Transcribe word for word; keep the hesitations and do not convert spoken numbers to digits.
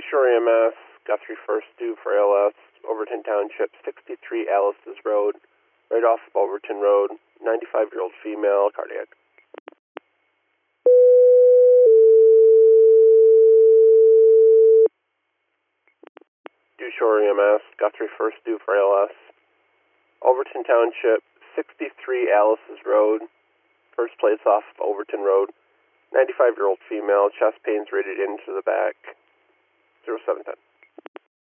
Shore E M S, Guthrie First due for A L S, Overton Township, sixty-three Alice's Road, right off of Overton Road, ninety-five-year-old female, cardiac. Due Shore E M S, Guthrie First due for A L S, Overton Township, sixty-three Alice's Road, first place off of Overton Road, ninety-five-year-old female, chest pains rated into the back, zero seven ten.